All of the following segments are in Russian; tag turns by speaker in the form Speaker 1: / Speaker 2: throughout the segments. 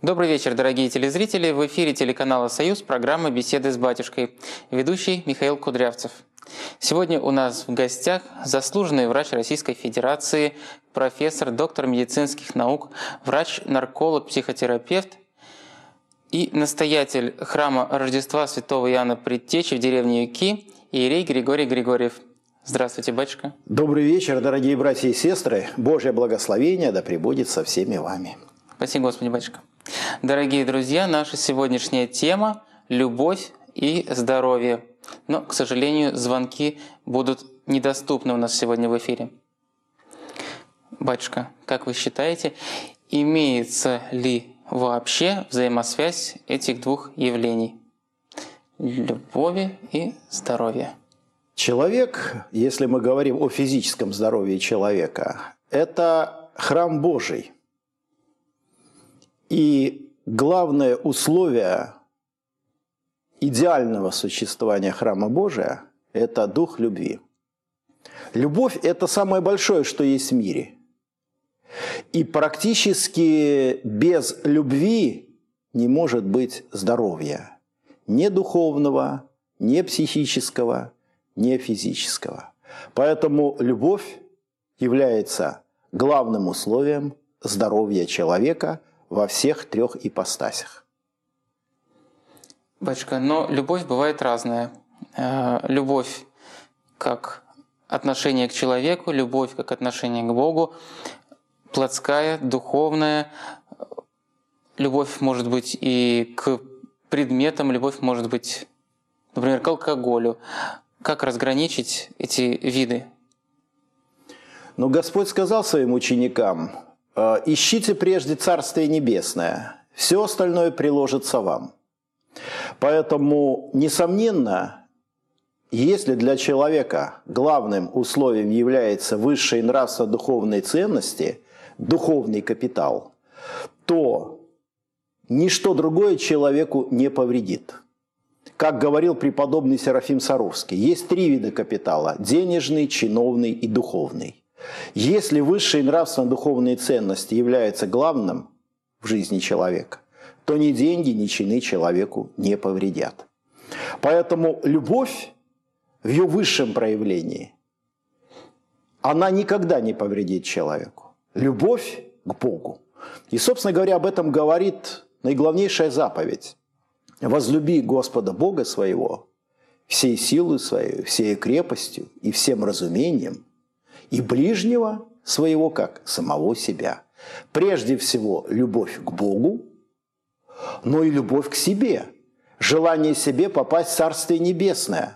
Speaker 1: Добрый вечер, дорогие телезрители! В эфире телеканала «Союз» программа «Беседы с батюшкой». Ведущий Михаил Кудрявцев. Сегодня у нас в гостях заслуженный врач Российской Федерации, профессор, доктор медицинских наук, врач-нарколог, психотерапевт и настоятель храма Рождества Святого Иоанна Предтечи в деревне Юки иерей Григорий Григорьев. Здравствуйте, батюшка!
Speaker 2: Добрый вечер, дорогие братья и сестры! Божье благословение да пребудет со всеми вами.
Speaker 1: Спасибо, Господи, батюшка! Дорогие друзья, наша сегодняшняя тема – любовь и здоровье. Но, к сожалению, звонки будут недоступны у нас сегодня в эфире. Батюшка, как вы считаете, имеется ли вообще взаимосвязь этих двух явлений – любови и здоровья?
Speaker 2: Человек, если мы говорим о физическом здоровье человека, это храм Божий. И главное условие идеального существования храма Божия – это дух любви. Любовь – это самое большое, что есть в мире. И практически без любви не может быть здоровья. Ни духовного, ни психического, ни физического. Поэтому любовь является главным условием здоровья человека во всех трех ипостасях.
Speaker 1: Батюшка, но любовь бывает разная. Любовь как отношение к человеку, любовь как отношение к Богу, плотская, духовная. Любовь может быть и к предметам, любовь может быть, например, к алкоголю. Как разграничить эти виды?
Speaker 2: Но Господь сказал своим ученикам: «Ищите прежде Царствие Небесное, все остальное приложится вам». Поэтому, несомненно, если для человека главным условием является высшие нравственно-духовные ценности, духовный капитал, то ничто другое человеку не повредит. Как говорил преподобный Серафим Саровский, есть три вида капитала – денежный, чиновный и духовный. Если высшие нравственно-духовные ценности являются главным в жизни человека, то ни деньги, ни чины человеку не повредят. Поэтому любовь в ее высшем проявлении, она никогда не повредит человеку. Любовь к Богу. И, собственно говоря, об этом говорит наиглавнейшая заповедь. «Возлюби Господа Бога своего всей силой своей, всей крепостью и всем разумением, и ближнего своего, как самого себя». Прежде всего, любовь к Богу, но и любовь к себе. Желание себе попасть в Царствие Небесное.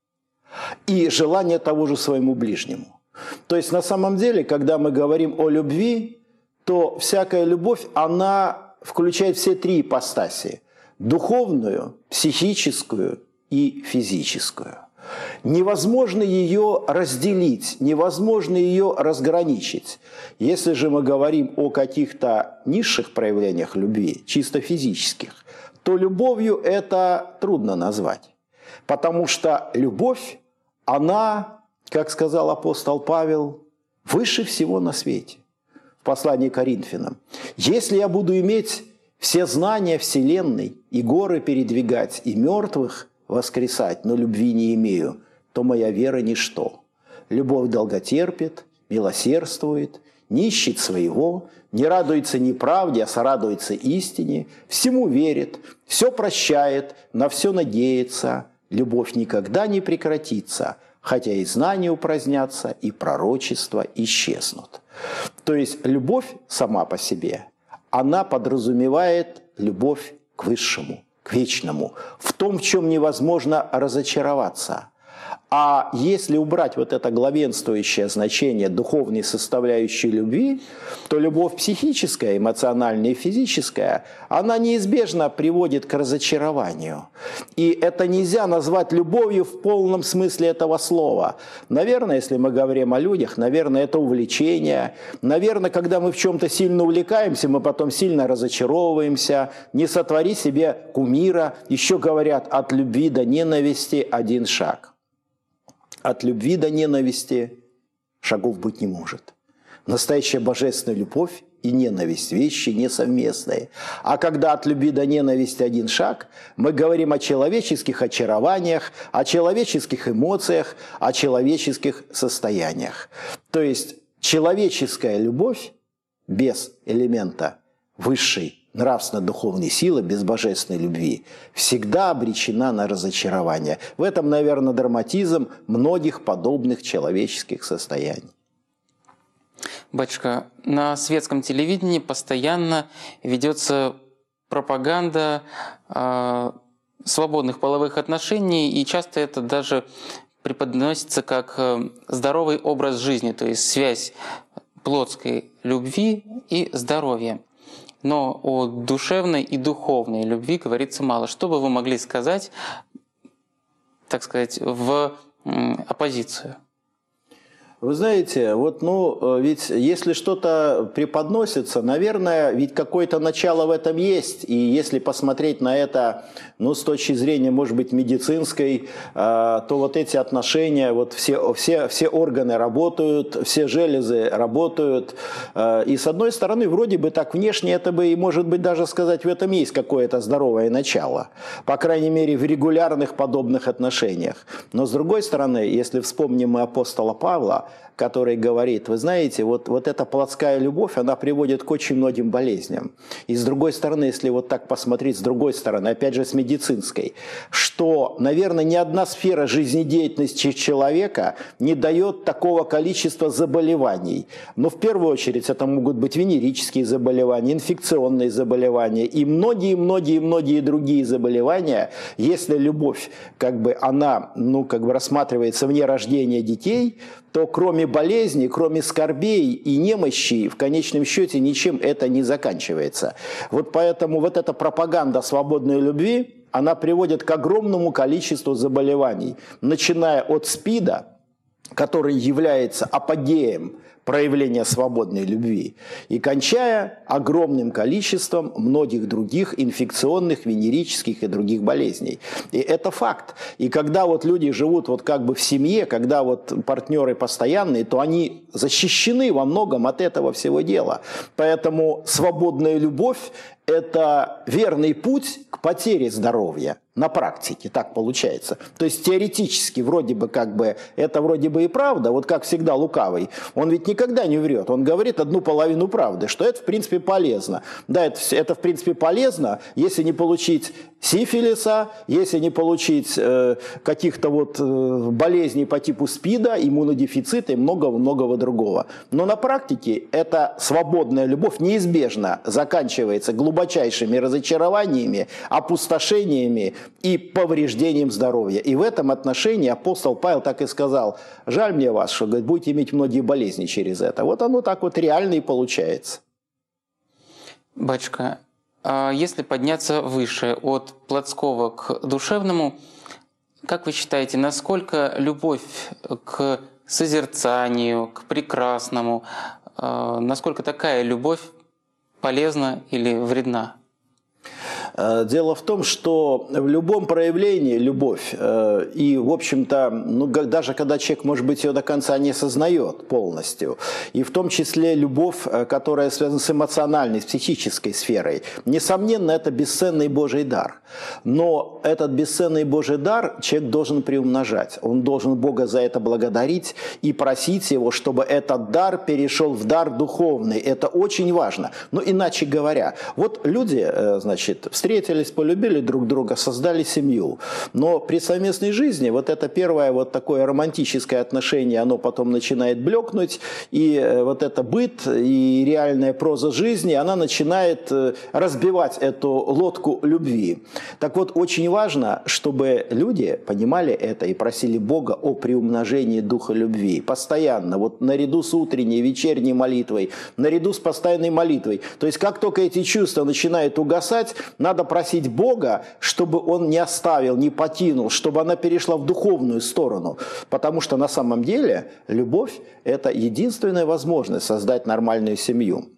Speaker 2: И желание того же своему ближнему. То есть, на самом деле, когда мы говорим о любви, то всякая любовь, она включает все три ипостаси. Духовную, психическую и физическую. Невозможно ее разделить, невозможно ее разграничить. Если же мы говорим о каких-то низших проявлениях любви, чисто физических, то любовью это трудно назвать. Потому что любовь, она, как сказал апостол Павел, выше всего на свете. В послании к Коринфянам. «Если я буду иметь все знания Вселенной, и горы передвигать, и мертвых воскресать, но любви не имею, то моя вера ничто. Любовь долготерпит, милосердствует, не ищет своего, не радуется неправде, а сорадуется истине, всему верит, все прощает, на все надеется, любовь никогда не прекратится, хотя и знания упразднятся, и пророчества исчезнут». То есть любовь сама по себе, она подразумевает любовь к высшему, к вечному, в том, в чем невозможно разочароваться. А если убрать вот это главенствующее значение духовной составляющей любви, то любовь психическая, эмоциональная и физическая, она неизбежно приводит к разочарованию. И это нельзя назвать любовью в полном смысле этого слова. Наверное, если мы говорим о людях, наверное, это увлечение. Наверное, когда мы в чем-то сильно увлекаемся, мы потом сильно разочаровываемся. Не сотвори себе кумира. Еще говорят, от любви до ненависти один шаг. От любви до ненависти шагов быть не может. Настоящая божественная любовь и ненависть – вещи несовместные. А когда от любви до ненависти один шаг, мы говорим о человеческих очарованиях, о человеческих эмоциях, о человеческих состояниях. То есть человеческая любовь без элемента высшей нравственно-духовной силы, без божественной любви, всегда обречена на разочарование. В этом, наверное, драматизм многих подобных человеческих состояний.
Speaker 1: Батюшка, на светском телевидении постоянно ведется пропаганда свободных половых отношений, и часто это даже преподносится как здоровый образ жизни, то есть связь плотской любви и здоровья. Но о душевной и духовной любви говорится мало. Что бы вы могли сказать, так сказать, в оппозицию?
Speaker 2: Вы знаете, ведь если что-то преподносится, наверное, ведь какое-то начало в этом есть. И если посмотреть на это, с точки зрения, может быть, медицинской, то вот эти отношения, вот все органы работают, все железы работают. И с одной стороны, вроде бы так внешне это бы, и может быть, даже сказать, в этом есть какое-то здоровое начало. По крайней мере, в регулярных подобных отношениях. Но с другой стороны, если вспомним мы апостола Павла, который говорит, вы знаете, вот эта плотская любовь, она приводит к очень многим болезням. И с другой стороны, если вот так посмотреть, с другой стороны, опять же с медицинской, что, наверное, ни одна сфера жизнедеятельности человека не дает такого количества заболеваний. Но в первую очередь это могут быть венерические заболевания, инфекционные заболевания и многие другие заболевания. Если любовь, она, рассматривается вне рождения детей, то кроме болезней, кроме скорбей и немощи, в конечном счете ничем это не заканчивается. Вот поэтому вот эта пропаганда свободной любви, она приводит к огромному количеству заболеваний, начиная от СПИДа, который является апогеем проявления свободной любви, и кончая огромным количеством многих других инфекционных, венерических и других болезней. И это факт. И когда вот люди живут в семье, когда вот партнеры постоянные, то они защищены во многом от этого всего дела. Поэтому свободная любовь – это верный путь к потере здоровья. На практике так получается. То есть теоретически это вроде бы и правда, вот как всегда лукавый. Он ведь никогда не врет, он говорит одну половину правды, что это в принципе полезно. Да, это в принципе полезно, если не получить сифилиса, если не получить каких-то болезней по типу СПИДа, иммунодефицита и многого другого. Но на практике эта свободная любовь неизбежно заканчивается глубочайшими разочарованиями, опустошениями и повреждением здоровья. И в этом отношении апостол Павел так и сказал: жаль мне вас, что будете иметь многие болезни через это. Вот оно так вот реально и получается.
Speaker 1: Батюшка, а если подняться выше, от плотского к душевному, как вы считаете, насколько любовь к созерцанию, к прекрасному, насколько такая любовь полезна или вредна?
Speaker 2: Дело в том, что в любом проявлении любовь, и, в общем-то, даже когда человек, может быть, ее до конца не сознает полностью, и в том числе любовь, которая связана с эмоциональной, с психической сферой, несомненно, это бесценный Божий дар. Но этот бесценный Божий дар человек должен приумножать. Он должен Бога за это благодарить и просить Его, чтобы этот дар перешел в дар духовный. Это очень важно. Но иначе говоря, вот люди, встретились, полюбили друг друга, создали семью. Но при совместной жизни вот это первое такое романтическое отношение, оно потом начинает блекнуть, и вот это быт и реальная проза жизни, она начинает разбивать эту лодку любви. Так вот, очень важно, чтобы люди понимали это и просили Бога о приумножении духа любви. Постоянно, наряду с утренней, вечерней молитвой, наряду с постоянной молитвой. То есть, как только эти чувства начинают угасать, надо просить Бога, чтобы Он не оставил, не покинул, чтобы она перешла в духовную сторону. Потому что на самом деле любовь – это единственная возможность создать нормальную семью.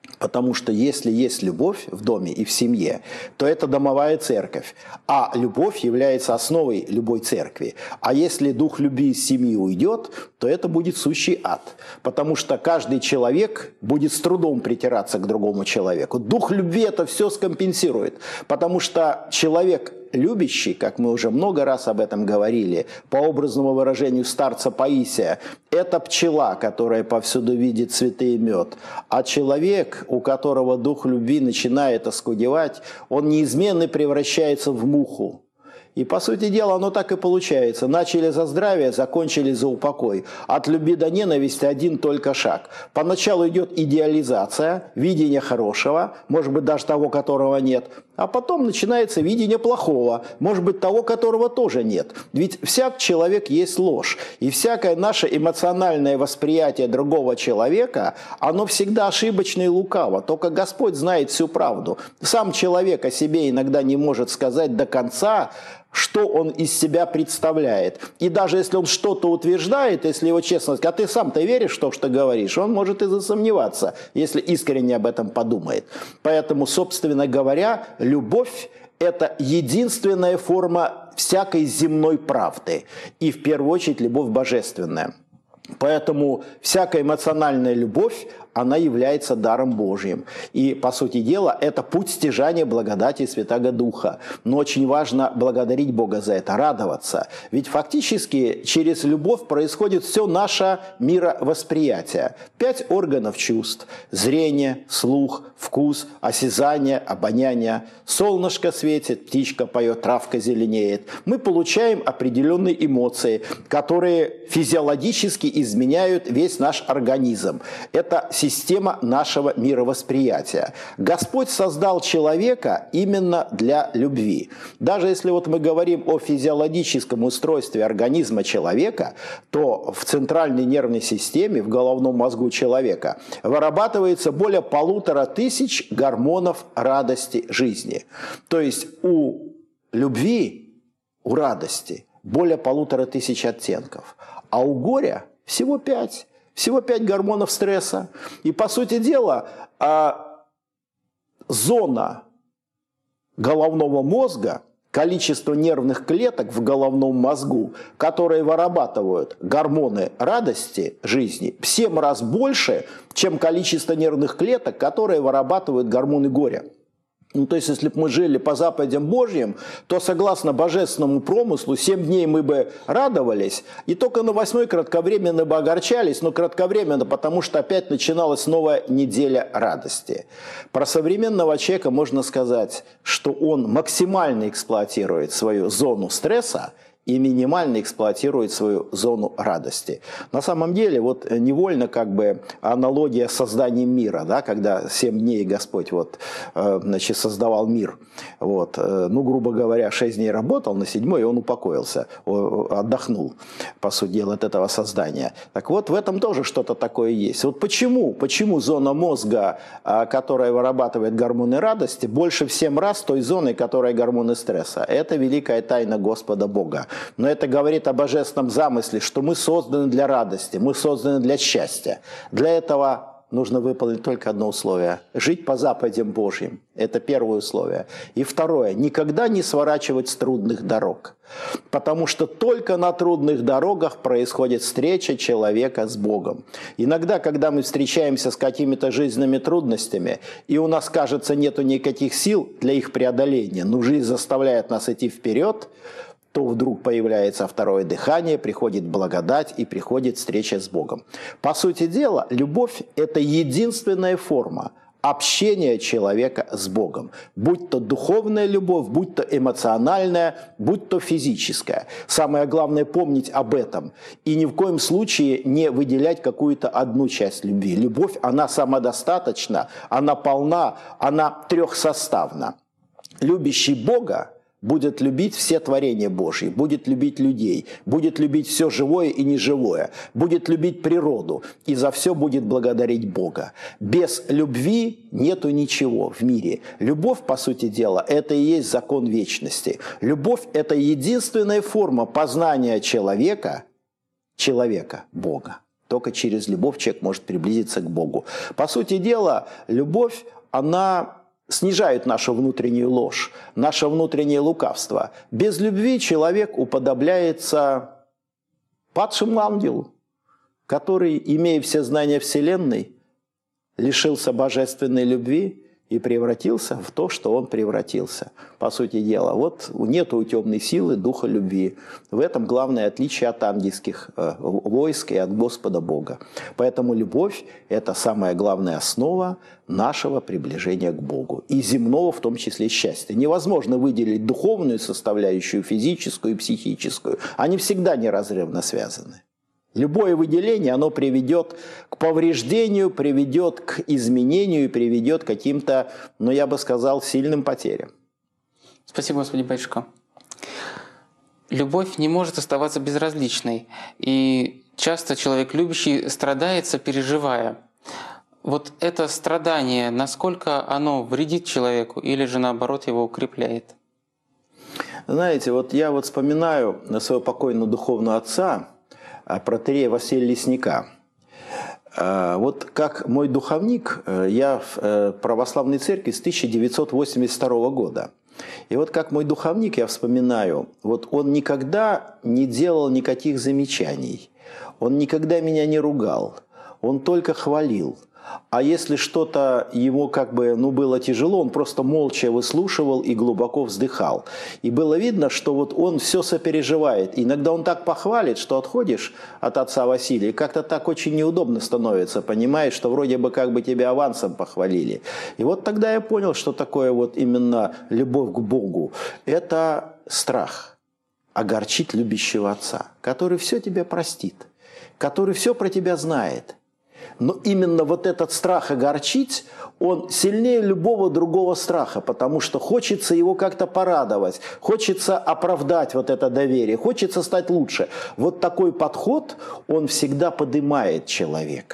Speaker 2: Потому что если есть любовь в доме и в семье, то это домовая церковь. А любовь является основой любой церкви. А если дух любви из семьи уйдет, то это будет сущий ад. Потому что каждый человек будет с трудом притираться к другому человеку. Дух любви это все скомпенсирует. Потому что человек любящий, как мы уже много раз об этом говорили, по образному выражению старца Паисия, это пчела, которая повсюду видит цветы и мед. А человек, у которого дух любви начинает оскудевать, он неизменно превращается в муху. И, по сути дела, оно так и получается. Начали за здравие, закончили за упокой. От любви до ненависти один только шаг. Поначалу идет идеализация, видение хорошего, может быть, даже того, которого нет. А потом начинается видение плохого, может быть, того, которого тоже нет. Ведь всяк человек есть ложь. И всякое наше эмоциональное восприятие другого человека, оно всегда ошибочно и лукаво. Только Господь знает всю правду. Сам человек о себе иногда не может сказать до конца, что он из себя представляет. И даже если он что-то утверждает, если его честно сказать, а ты сам-то веришь в то, что говоришь, он может и засомневаться, если искренне об этом подумает. Поэтому, собственно говоря, любовь – это единственная форма всякой земной правды. И в первую очередь любовь божественная. Поэтому всякая эмоциональная любовь, она является даром Божьим. И, по сути дела, это путь стяжания благодати Святаго Духа. Но очень важно благодарить Бога за это, радоваться. Ведь фактически через любовь происходит все наше мировосприятие. 5 органов чувств – зрение, слух, вкус, осязание, обоняние. Солнышко светит, птичка поет, травка зеленеет. Мы получаем определенные эмоции, которые физиологически изменяют весь наш организм. Это система нашего мировосприятия. Господь создал человека именно для любви. Даже если вот мы говорим о физиологическом устройстве организма человека, то в центральной нервной системе, в головном мозгу человека, вырабатывается более 1500 гормонов радости жизни. То есть у любви, у радости более 1500 оттенков, а у горя всего 5. Всего 5 гормонов стресса. И, по сути дела, зона головного мозга, количество нервных клеток в головном мозгу, которые вырабатывают гормоны радости жизни, в 7 раз больше, чем количество нервных клеток, которые вырабатывают гормоны горя. Ну, то есть, если бы мы жили по заповедям Божьим, то, согласно божественному промыслу, 7 дней мы бы радовались, и только на 8-й кратковременно бы огорчались, но кратковременно, потому что опять начиналась новая неделя радости. Про современного человека можно сказать, что он максимально эксплуатирует свою зону стресса и минимально эксплуатирует свою зону радости. На самом деле, вот невольно как бы аналогия с созданием мира, да, когда 7 дней Господь вот, значит, создавал мир. Вот, ну, грубо говоря, 6 дней работал, на 7-й он упокоился, отдохнул, по сути дела, от этого создания. Так вот, в этом тоже что-то такое есть. Вот почему зона мозга, которая вырабатывает гормоны радости, больше в 7 раз той зоны, которая гормоны стресса? Это великая тайна Господа Бога. Но это говорит о божественном замысле, что мы созданы для радости, мы созданы для счастья. Для этого нужно выполнить только одно условие – жить по заповедям Божьим. Это первое условие. И второе – никогда не сворачивать с трудных дорог. Потому что только на трудных дорогах происходит встреча человека с Богом. Иногда, когда мы встречаемся с какими-то жизненными трудностями, и у нас, кажется, нету никаких сил для их преодоления, но жизнь заставляет нас идти вперед, то вдруг появляется второе дыхание, приходит благодать и приходит встреча с Богом. По сути дела, любовь – это единственная форма общения человека с Богом. Будь то духовная любовь, будь то эмоциональная, будь то физическая. Самое главное – помнить об этом. И ни в коем случае не выделять какую-то одну часть любви. Любовь, она самодостаточна, она полна, она трехсоставна. Любящий Бога будет любить все творения Божьи, будет любить людей, будет любить все живое и неживое, будет любить природу и за все будет благодарить Бога. Без любви нету ничего в мире. Любовь, по сути дела, это и есть закон вечности. Любовь – это единственная форма познания человека, Бога. Только через любовь человек может приблизиться к Богу. По сути дела, любовь, она снижает нашу внутреннюю ложь, наше внутреннее лукавство. Без любви человек уподобляется падшему ангелу, который, имея все знания Вселенной, лишился божественной любви и превратился в то, что он превратился. По сути дела, вот нет у темной силы духа любви. В этом главное отличие от ангельских войск и от Господа Бога. Поэтому любовь – это самая главная основа нашего приближения к Богу. И земного, в том числе, счастья. Невозможно выделить духовную составляющую, физическую и психическую. Они всегда неразрывно связаны. Любое выделение, оно приведет к повреждению, приведет к изменению и приведет к каким-то, я бы сказал, сильным потерям.
Speaker 1: Спасибо, господин батюшка. Любовь не может оставаться безразличной. И часто человек любящий страдает, сопереживая. Вот это страдание, насколько оно вредит человеку или же наоборот его укрепляет?
Speaker 2: Знаете, вот я вспоминаю своего покойного духовного отца, протоиерея Василия Лесника. Вот как мой духовник, я в православной церкви с 1982 года. И вот как мой духовник, я вспоминаю, вот он никогда не делал никаких замечаний, он никогда меня не ругал, он только хвалил. А если что-то ему было тяжело, он просто молча выслушивал и глубоко вздыхал. И было видно, что вот он все сопереживает. И иногда он так похвалит, что отходишь от отца Василия, и как-то так очень неудобно становится, понимаешь, что вроде бы тебя авансом похвалили. И вот тогда я понял, что такое вот именно любовь к Богу. Это страх огорчить любящего отца, который все тебе простит, который все про тебя знает. Но именно вот этот страх огорчить, он сильнее любого другого страха, потому что хочется его как-то порадовать, хочется оправдать вот это доверие, хочется стать лучше. Вот такой подход, он всегда поднимает человека.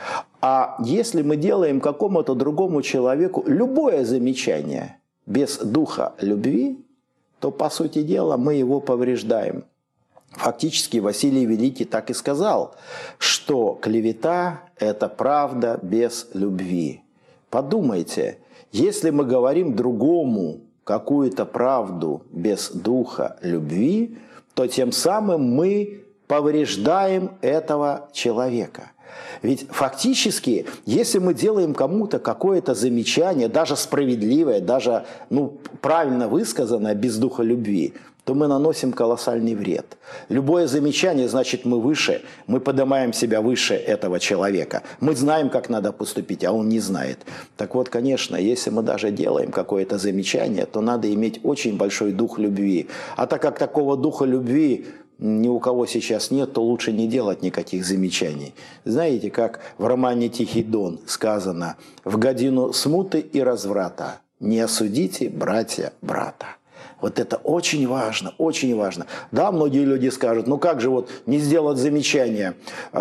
Speaker 2: А если мы делаем какому-то другому человеку любое замечание без духа любви, то, по сути дела, мы его повреждаем. Фактически Василий Великий так и сказал, что клевета – это правда без любви. Подумайте, если мы говорим другому какую-то правду без духа любви, то тем самым мы повреждаем этого человека. Ведь фактически, если мы делаем кому-то какое-то замечание, даже справедливое, даже правильно высказанное без духа любви, то мы наносим колоссальный вред. Любое замечание, значит, мы выше, мы поднимаем себя выше этого человека. Мы знаем, как надо поступить, а он не знает. Так вот, конечно, если мы даже делаем какое-то замечание, то надо иметь очень большой дух любви. А так как такого духа любви ни у кого сейчас нет, то лучше не делать никаких замечаний. Знаете, как в романе «Тихий Дон» сказано: «В годину смуты и разврата не осудите, братья, брата». Вот это очень важно, очень важно. Да, многие люди скажут, как же не сделать замечание,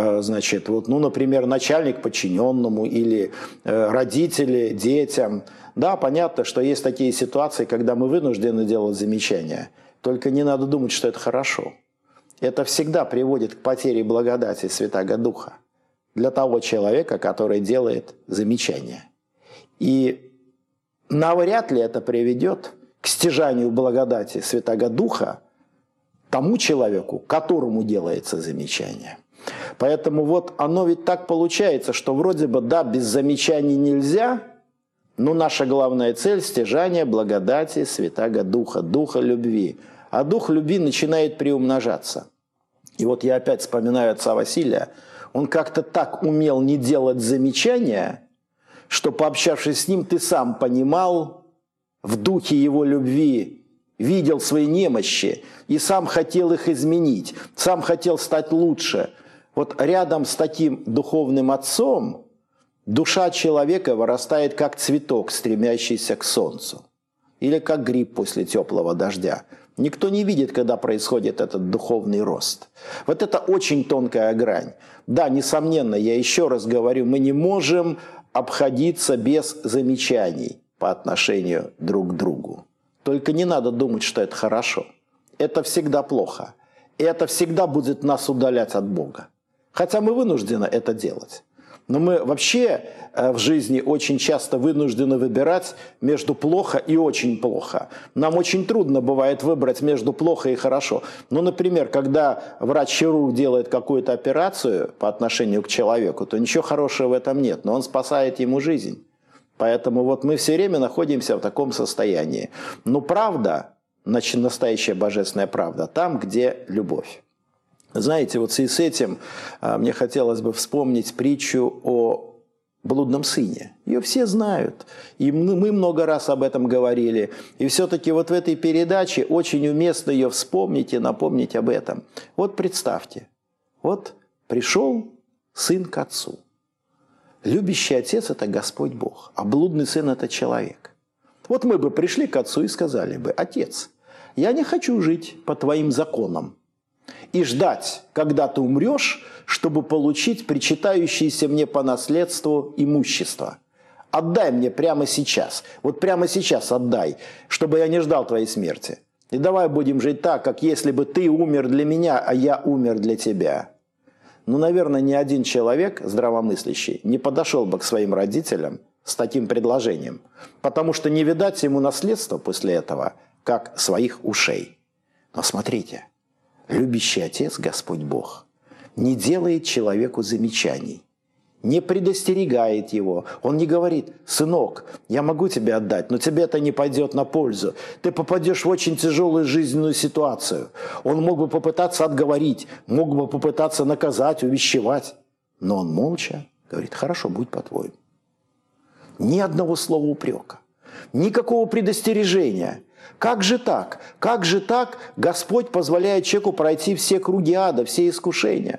Speaker 2: например, начальник подчиненному или родители детям. Да, понятно, что есть такие ситуации, когда мы вынуждены делать замечания. Только не надо думать, что это хорошо. Это всегда приводит к потере благодати Святаго Духа для того человека, который делает замечания. И навряд ли это приведет к стяжанию благодати Святаго Духа тому человеку, которому делается замечание. Поэтому оно ведь так получается, что вроде бы без замечаний нельзя, но наша главная цель – стяжание благодати Святаго Духа, Духа любви. А Дух любви начинает приумножаться. И я опять вспоминаю отца Василия, он как-то так умел не делать замечания, что, пообщавшись с ним, ты сам понимал, в духе его любви видел свои немощи и сам хотел их изменить, сам хотел стать лучше. Рядом с таким духовным отцом душа человека вырастает как цветок, стремящийся к солнцу, или как гриб после теплого дождя. Никто не видит, когда происходит этот духовный рост. Это очень тонкая грань. Да, несомненно, я еще раз говорю, мы не можем обходиться без замечаний по отношению друг к другу. Только не надо думать, что это хорошо. Это всегда плохо. И это всегда будет нас удалять от Бога. Хотя мы вынуждены это делать. Но мы вообще в жизни очень часто вынуждены выбирать между плохо и очень плохо. Нам очень трудно бывает выбрать между плохо и хорошо. Ну, например, когда врач-хирург делает какую-то операцию по отношению к человеку, то ничего хорошего в этом нет, но он спасает ему жизнь. Поэтому вот мы все время находимся в таком состоянии. Но правда, настоящая божественная правда, там, где любовь. Знаете, вот в связи с этим мне хотелось бы вспомнить притчу о блудном сыне. Ее все знают, и мы много раз об этом говорили. И все-таки вот в этой передаче очень уместно ее вспомнить и напомнить об этом. Вот представьте, вот пришел сын к отцу. Любящий отец – это Господь Бог, а блудный сын – это человек. Вот мы бы пришли к отцу и сказали бы: «Отец, я не хочу жить по твоим законам и ждать, когда ты умрешь, чтобы получить причитающееся мне по наследству имущество. Отдай мне прямо сейчас, вот прямо сейчас отдай, чтобы я не ждал твоей смерти. И давай будем жить так, как если бы ты умер для меня, а я умер для тебя». Ну, наверное, ни один человек здравомыслящий не подошел бы к своим родителям с таким предложением, потому что не видать ему наследства после этого, как своих ушей. Но смотрите, любящий Отец, Господь Бог, не делает человеку замечаний, не предостерегает его. Он не говорит: «Сынок, я могу тебе отдать, но тебе это не пойдет на пользу. Ты попадешь в очень тяжелую жизненную ситуацию». Он мог бы попытаться отговорить, мог бы попытаться наказать, увещевать. Но он молча говорит: «Хорошо, будь по-твоему». Ни одного слова упрека, никакого предостережения. Как же так? Как же так Господь позволяет человеку пройти все круги ада, все искушения?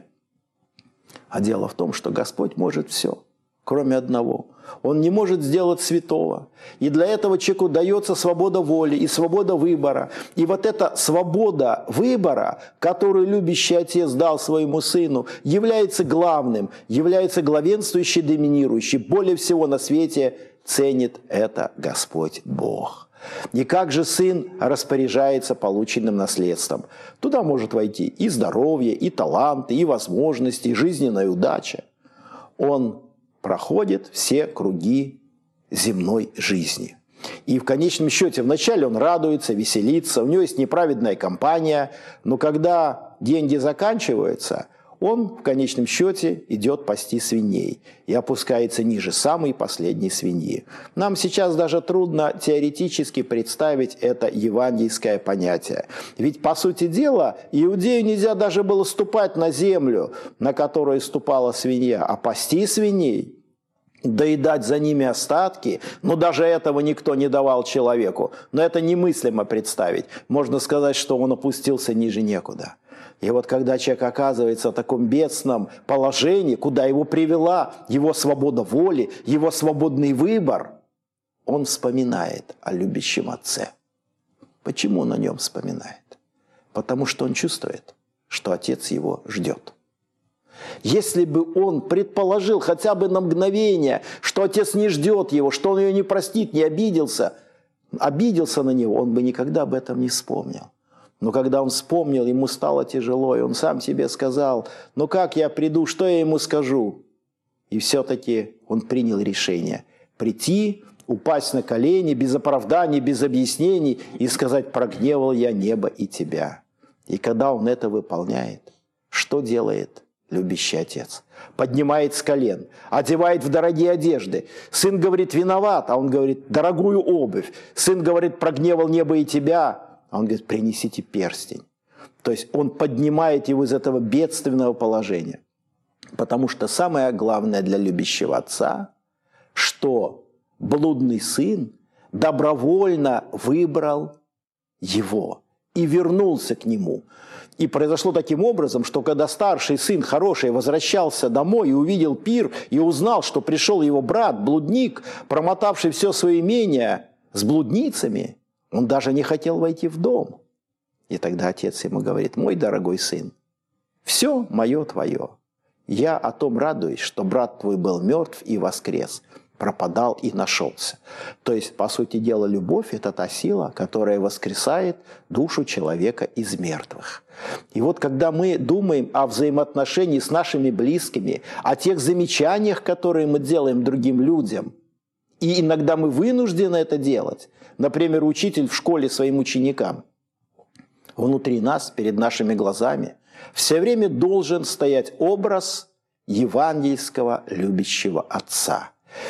Speaker 2: А дело в том, что Господь может все, кроме одного. Он не может сделать святого. И для этого человеку дается свобода воли и свобода выбора. И вот эта свобода выбора, которую любящий Отец дал своему Сыну, является главным, является главенствующей, доминирующей. Более всего на свете ценит это Господь Бог. И как же Сын распоряжается полученным наследством? Туда может войти и здоровье, и таланты, и возможности, и жизненная удача. Он проходит все круги земной жизни. И в конечном счете, вначале он радуется, веселится, у него есть неправедная компания, но когда деньги заканчиваются, он в конечном счете идет пасти свиней и опускается ниже самой последней свиньи. Нам сейчас даже трудно теоретически представить это евангельское понятие. Ведь, по сути дела, иудею нельзя даже было ступать на землю, на которую ступала свинья, а пасти свиней, доедать за ними остатки, но даже этого никто не давал человеку. Но это немыслимо представить. Можно сказать, что он опустился ниже некуда. И вот когда человек оказывается в таком бедственном положении, куда его привела его свобода воли, его свободный выбор, он вспоминает о любящем Отце. Почему он о нем вспоминает? Потому что он чувствует, что Отец его ждет. Если бы он предположил хотя бы на мгновение, что Отец не ждет его, что он ее не простит, не обиделся на него, он бы никогда об этом не вспомнил. Но когда он вспомнил, ему стало тяжело, и он сам себе сказал: «Ну как я приду, что я ему скажу?» И все-таки он принял решение прийти, упасть на колени, без оправданий, без объяснений, и сказать: «Прогневал я небо и тебя». И когда он это выполняет, что делает любящий Отец? Поднимает с колен, одевает в дорогие одежды. Сын говорит: «Виноват», а он говорит: «Дорогую обувь». Сын говорит: «Прогневал небо и тебя». А он говорит: «Принесите перстень». То есть он поднимает его из этого бедственного положения. Потому что самое главное для любящего Отца, что блудный сын добровольно выбрал его и вернулся к нему. И произошло таким образом, что когда старший сын хороший возвращался домой и увидел пир, и узнал, что пришел его брат, блудник, промотавший все свое имение с блудницами, он даже не хотел войти в дом. И тогда отец ему говорит: «Мой дорогой сын, все мое твое. Я о том радуюсь, что брат твой был мертв и воскрес, пропадал и нашелся. То есть, по сути дела, любовь – это та сила, которая воскресает душу человека из мертвых. И вот когда мы думаем о взаимоотношении с нашими близкими, о тех замечаниях, которые мы делаем другим людям, и иногда мы вынуждены это делать, например, учитель в школе своим ученикам, внутри нас, перед нашими глазами, все время должен стоять образ евангельского любящего Отца.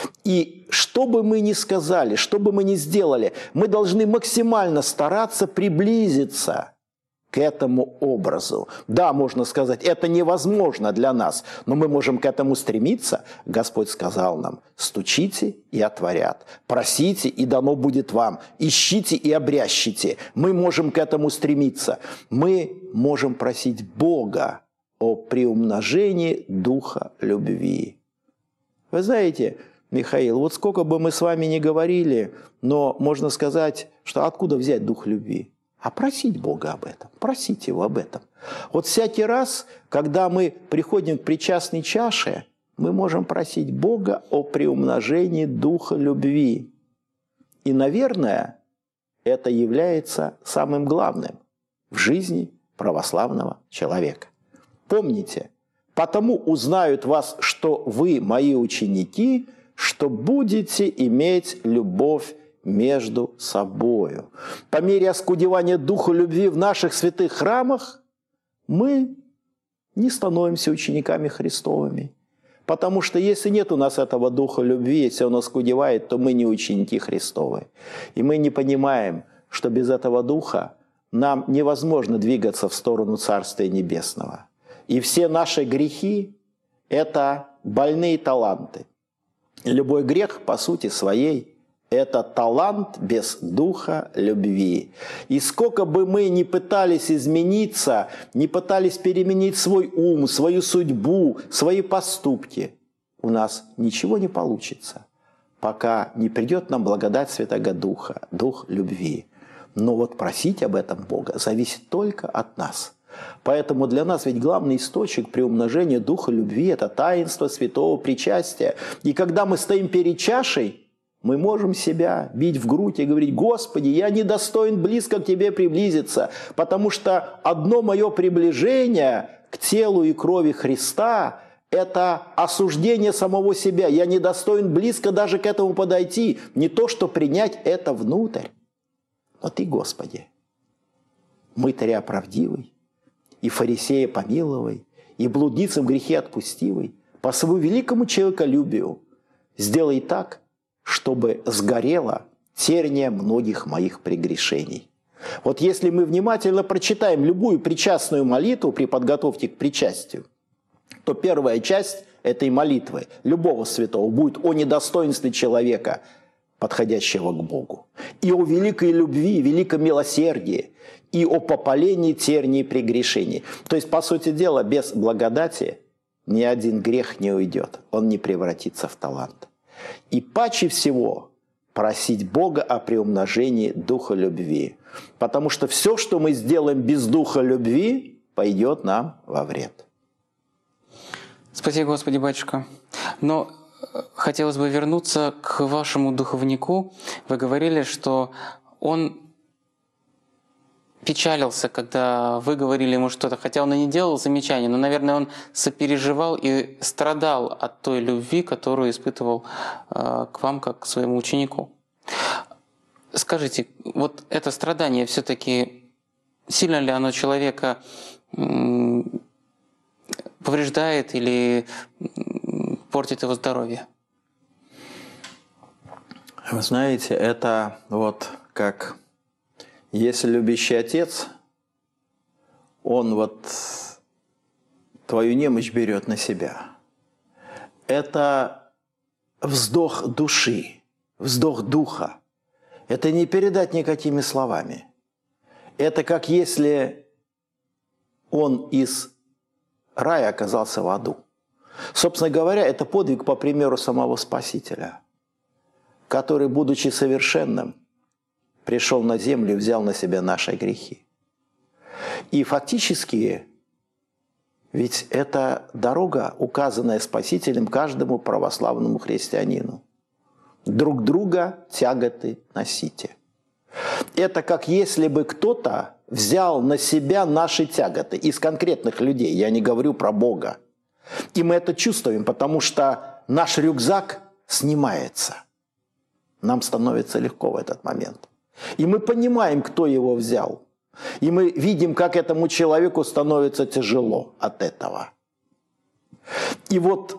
Speaker 2: И что бы мы ни сказали, что бы мы ни сделали, мы должны максимально стараться приблизиться к этому образу. Да, можно сказать, это невозможно для нас, но мы можем к этому стремиться. Господь сказал нам: стучите и отворят, просите и дано будет вам, ищите и обрящите. Мы можем к этому стремиться. Мы можем просить Бога о приумножении духа любви. Вы знаете, Михаил, вот сколько бы мы с вами ни говорили, но можно сказать, что откуда взять дух любви? А просить Бога об этом, просить Его об этом. Вот всякий раз, когда мы приходим к причастной чаше, мы можем просить Бога о приумножении духа любви. И, наверное, это является самым главным в жизни православного человека. Помните, потому узнают вас, что вы мои ученики, что будете иметь любовь между собою. По мере оскудевания духа любви в наших святых храмах мы не становимся учениками Христовыми. Потому что если нет у нас этого духа любви, если он оскудевает, то мы не ученики Христовы. И мы не понимаем, что без этого духа нам невозможно двигаться в сторону Царствия Небесного. И все наши грехи – это больные таланты. Любой грех, по сути своей, это талант без духа любви. И сколько бы мы ни пытались измениться, не пытались переменить свой ум, свою судьбу, свои поступки, у нас ничего не получится, пока не придет нам благодать Святого Духа, Дух любви. Но вот просить об этом Бога зависит только от нас. Поэтому для нас ведь главный источник приумножения Духа любви – это таинство святого причастия. И когда мы стоим перед чашей, мы можем себя бить в грудь и говорить: «Господи, я недостоин близко к Тебе приблизиться, потому что одно мое приближение к телу и крови Христа – это осуждение самого себя. Я недостоин близко даже к этому подойти, не то что принять это внутрь. Но Ты, Господи, мытаря правдивый, и фарисея помиловый, и блудницам грехи отпустивый, по своему великому человеколюбию сделай так, чтобы сгорело терния многих моих прегрешений». Вот если мы внимательно прочитаем любую причастную молитву при подготовке к причастию, то первая часть этой молитвы любого святого будет о недостоинстве человека, подходящего к Богу, и о великой любви, великом милосердии, и о попалении тернии прегрешений. То есть, по сути дела, без благодати ни один грех не уйдет, он не превратится в талант. И паче всего просить Бога о приумножении духа любви. Потому что все, что мы сделаем без духа любви, пойдет нам во вред.
Speaker 1: Спаси Господи, батюшка. Но хотелось бы вернуться к вашему духовнику. Вы говорили, что он печалился, когда вы говорили ему что-то, хотя он и не делал замечаний, но, наверное, он сопереживал и страдал от той любви, которую испытывал к вам, как к своему ученику. Скажите, вот это страдание все-таки, сильно ли оно человека повреждает или портит его здоровье?
Speaker 2: Вы знаете, это вот как... Если любящий отец, он вот твою немощь берет на себя. Это вздох души, вздох духа. Это не передать никакими словами. Это как если он из рая оказался в аду. Собственно говоря, это подвиг по примеру самого Спасителя, который, будучи совершенным, пришел на землю и взял на себя наши грехи. И фактически, ведь это дорога, указанная Спасителем каждому православному христианину. Друг друга тяготы носите. Это как если бы кто-то взял на себя наши тяготы из конкретных людей. Я не говорю про Бога. И мы это чувствуем, потому что наш рюкзак снимается. Нам становится легко в этот момент. И мы понимаем, кто его взял. И мы видим, как этому человеку становится тяжело от этого. И вот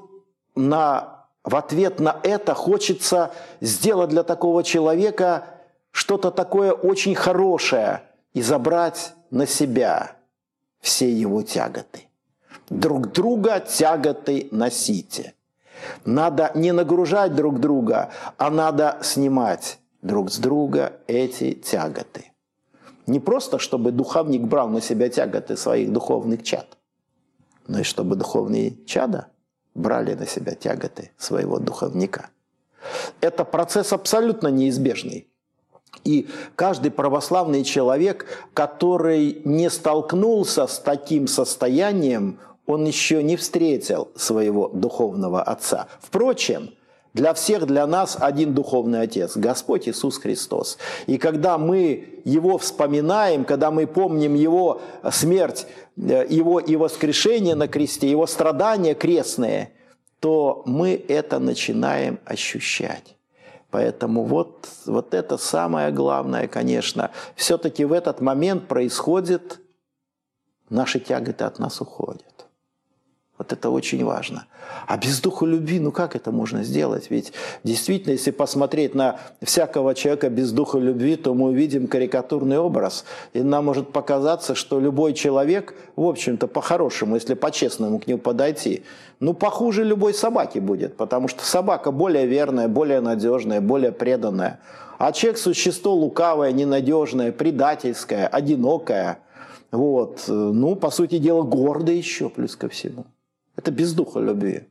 Speaker 2: в ответ на это хочется сделать для такого человека что-то такое очень хорошее и забрать на себя все его тяготы. Друг друга тяготы носите. Надо не нагружать друг друга, а надо снимать друг с друга эти тяготы. Не просто, чтобы духовник брал на себя тяготы своих духовных чад, но и чтобы духовные чада брали на себя тяготы своего духовника. Это процесс абсолютно неизбежный. И каждый православный человек, который не столкнулся с таким состоянием, он еще не встретил своего духовного отца. Впрочем, для всех, для нас один духовный отец – Господь Иисус Христос. И когда мы Его вспоминаем, когда мы помним Его смерть, Его и воскрешение на кресте, Его страдания крестные, то мы это начинаем ощущать. Поэтому вот это самое главное, конечно. Все-таки в этот момент происходит, наши тяготы от нас уходят. Вот это очень важно. А без духа любви, ну как это можно сделать? Ведь действительно, если посмотреть на всякого человека без духа любви, то мы увидим карикатурный образ. И нам может показаться, что любой человек, в общем-то, по-хорошему, если по-честному к нему подойти, ну похуже любой собаки будет. Потому что собака более верная, более надежная, более преданная. А человек – существо лукавое, ненадежное, предательское, одинокое. Вот. Ну, по сути дела, гордое еще плюс ко всему. Это без духа любви.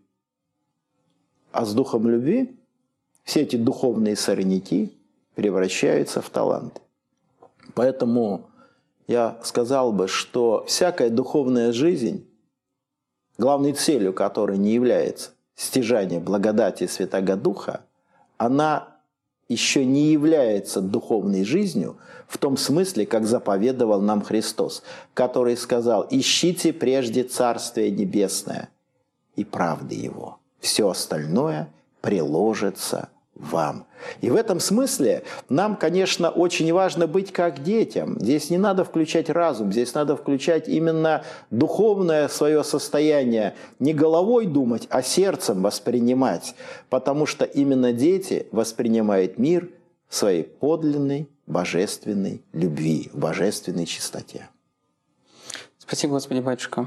Speaker 2: А с духом любви все эти духовные сорняки превращаются в таланты. Поэтому я сказал бы, что всякая духовная жизнь, главной целью которой не является стяжание благодати Святаго Духа, она еще не является духовной жизнью в том смысле, как заповедовал нам Христос, который сказал: «Ищите прежде Царствие Небесное и правды Его. Все остальное приложится вам». И в этом смысле нам, конечно, очень важно быть как детям. Здесь не надо включать разум, здесь надо включать именно духовное свое состояние. Не головой думать, а сердцем воспринимать. Потому что именно дети воспринимают мир в своей подлинной божественной любви, в божественной чистоте.
Speaker 1: Спасибо, Господи, батюшка.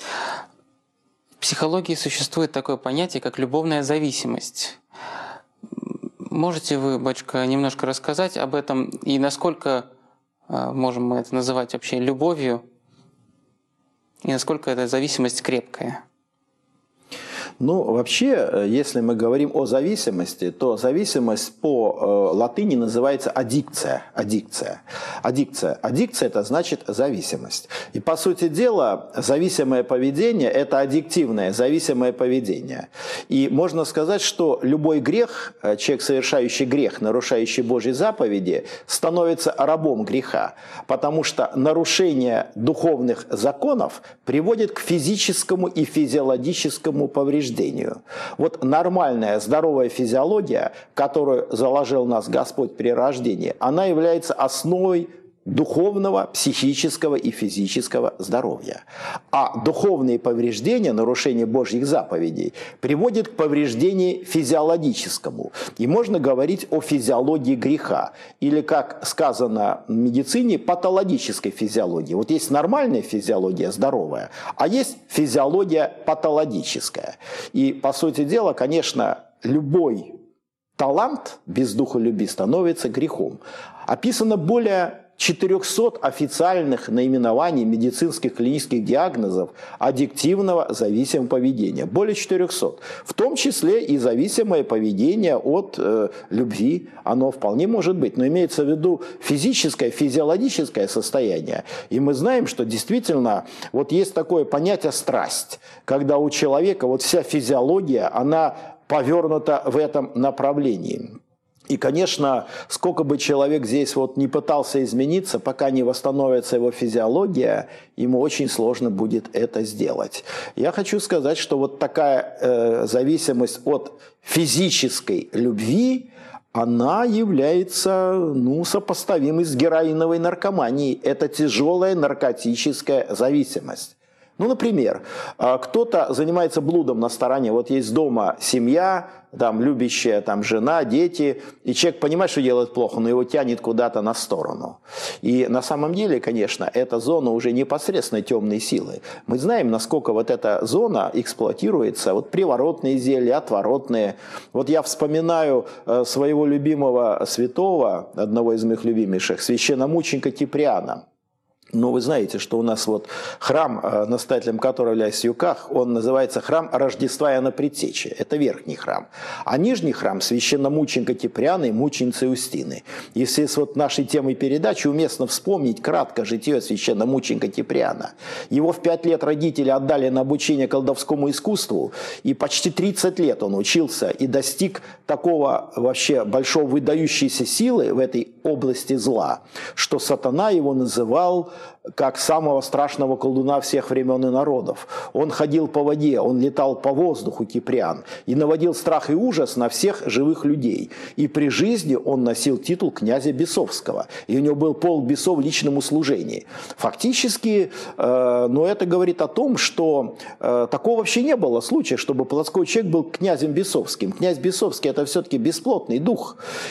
Speaker 1: В психологии существует такое понятие, как любовная зависимость. Можете вы, батюшка, немножко рассказать об этом и насколько можем мы это называть вообще любовью, и насколько эта зависимость крепкая?
Speaker 2: Ну, вообще, если мы говорим о зависимости, то зависимость по латыни называется аддикция. Аддикция. Аддикция – это значит зависимость. И, по сути дела, зависимое поведение – это аддиктивное, зависимое поведение. И можно сказать, что любой грех, человек, совершающий грех, нарушающий Божьи заповеди, становится рабом греха. Потому что нарушение духовных законов приводит к физическому и физиологическому повреждению. Вот нормальная, здоровая физиология, которую заложил нас Господь при рождении, она является основой духовного, психического и физического здоровья. А духовные повреждения, нарушение Божьих заповедей, приводят к повреждению физиологическому. И можно говорить о физиологии греха. Или, как сказано в медицине, патологической физиологии. Вот есть нормальная физиология, здоровая, а есть физиология патологическая. И, по сути дела, конечно, любой талант без духа любви становится грехом. Описано более 400 официальных наименований медицинских клинических диагнозов аддиктивного зависимого поведения. Более 400. В том числе и зависимое поведение от любви. Оно вполне может быть. Но имеется в виду физическое, физиологическое состояние. И мы знаем, что действительно вот есть такое понятие страсть. Когда у человека вот вся физиология, она повернута в этом направлении. И, конечно, сколько бы человек здесь вот не пытался измениться, пока не восстановится его физиология, ему очень сложно будет это сделать. Я хочу сказать, что вот такая зависимость от физической любви, она является сопоставимой с героиновой наркоманией. Это тяжелая наркотическая зависимость. Ну, например, кто-то занимается блудом на стороне. Вот есть дома семья, там любящая там, жена, дети, и человек понимает, что делает плохо, но его тянет куда-то на сторону. И на самом деле, конечно, эта зона уже непосредственно темной силы. Мы знаем, насколько вот эта зона эксплуатируется, вот приворотные зелья, отворотные. Вот я вспоминаю своего любимого святого, одного из моих любимейших, священномученика Киприана. Но вы знаете, что у нас вот храм, настоятелем которого являюсь Юках, он называется храм Рождества Иоанна Предтечи. Это верхний храм. А нижний храм священномученика Киприана и мученицы Устины. Если с вот нашей темой передачи уместно вспомнить кратко житие священномученика Киприана. Его в 5 лет родители отдали на обучение колдовскому искусству, и почти 30 лет он учился и достиг такого вообще большого выдающейся силы в этой области зла, что сатана его называл как самого страшного колдуна всех времен и народов. Он ходил по воде, он летал по воздуху, Киприан, и наводил страх и ужас на всех живых людей. И при жизни он носил титул князя Бесовского, и у него был полк бесов в личном услужении. Фактически, это говорит о том, что такого вообще не было случая, чтобы плотской человек был князем Бесовским. Князь Бесовский – это все-таки бесплотный дух.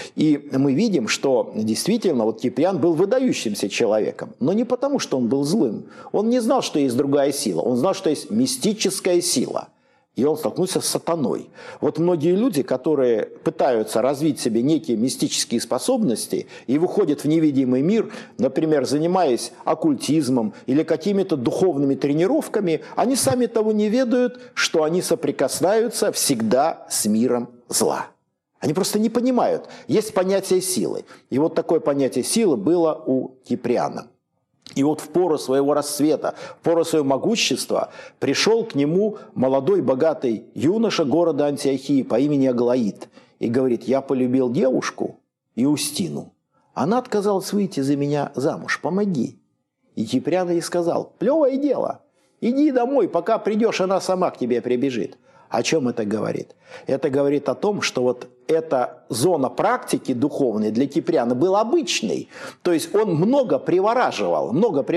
Speaker 2: И мы видим, что действительно вот Киприан был выдающимся человеком, но не потому, что он был злым. Он не знал, что есть другая сила. Он знал, что есть мистическая сила. И он столкнулся с сатаной. Вот многие люди, которые пытаются развить в себе некие мистические способности и выходят в невидимый мир, например, занимаясь оккультизмом или какими-то духовными тренировками, они сами того не ведают, что они соприкасаются всегда с миром зла. Они просто не понимают. Есть понятие силы. И вот такое понятие силы было у Киприана. И вот в пору своего расцвета, в пору своего могущества пришел к нему молодой богатый юноша города Антиохии по имени Аглаид и говорит: я полюбил девушку Иустину. Она отказалась выйти за меня замуж, помоги. И Киприан ей сказал: плевое дело, иди домой, пока придешь, она сама к тебе прибежит. О чем это говорит? Это говорит о том, что вот эта зона практики духовной для Киприана была обычной. То есть он много привораживал.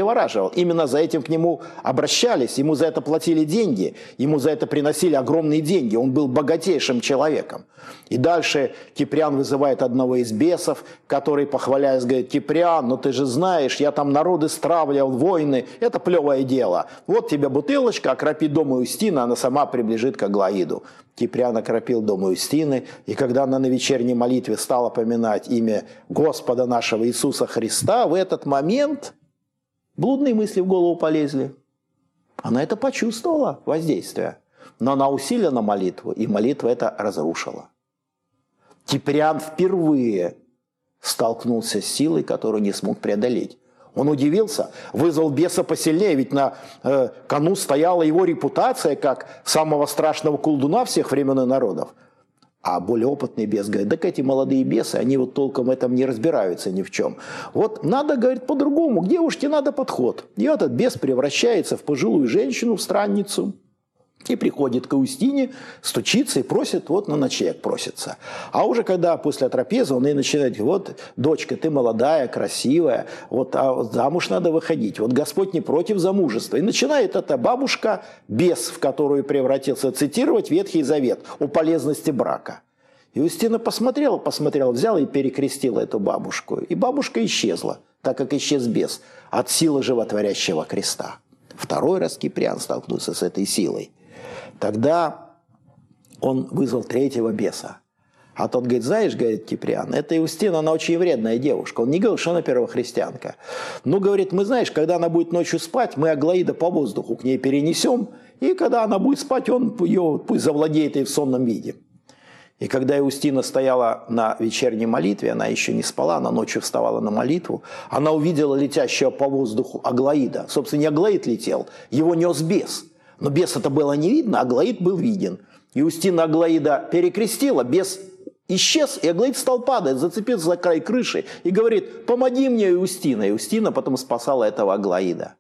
Speaker 2: Именно за этим к нему обращались, ему за это платили деньги, ему за это приносили огромные деньги. Он был богатейшим человеком. И дальше Киприан вызывает одного из бесов, который, похваляясь, говорит: Киприан, ну ты же знаешь, я там народы стравливал, войны, это плевое дело. Вот тебе бутылочка, окропи дом Иустины, она сама приближит к Аглаиду. Киприан окропил дом Иустины, и когда она на вечерней молитве стала поминать имя Господа нашего Иисуса Христа, в этот момент блудные мысли в голову полезли. Она это почувствовала, воздействие. Но она усилила молитву, и молитва это разрушила. Киприан впервые столкнулся с силой, которую не смог преодолеть. Он удивился, вызвал беса посильнее, ведь на кону стояла его репутация как самого страшного колдуна всех времен и народов. А более опытный бес говорит: так эти молодые бесы, они вот толком в этом не разбираются ни в чем. Вот надо, говорит, по-другому, к девушке надо подход. И этот бес превращается в пожилую женщину, в странницу. И приходит к Иустине, стучится и просит, вот на ночлег просится. А уже когда после трапезы он ей начинает говорить: вот, дочка, ты молодая, красивая, вот, а замуж надо выходить, вот Господь не против замужества. И начинает эта бабушка, бес, в которую превратился, цитировать Ветхий Завет о полезности брака. Иустина посмотрела, взяла и перекрестила эту бабушку. И бабушка исчезла, так как исчез бес от силы животворящего креста. Второй раз Киприан столкнулся с этой силой. Тогда он вызвал третьего беса. А тот говорит: знаешь, говорит Киприан, эта Иустина, она очень вредная девушка. Он не говорил, что она первохристианка. Но, говорит, мы, знаешь, когда она будет ночью спать, мы Аглаида по воздуху к ней перенесем, и когда она будет спать, он ее пусть завладеет ей в сонном виде. И когда Иустина стояла на вечерней молитве, она еще не спала, она ночью вставала на молитву, она увидела летящего по воздуху Аглаида. Собственно, не Аглаид летел, его нес бес. Но беса-то было не видно, Аглаид был виден. Иустина Аглаида перекрестила, бес исчез, и Аглаид стал падать, зацепился за край крыши и говорит: помоги мне, Иустина. И Иустина потом спасала этого Аглаида.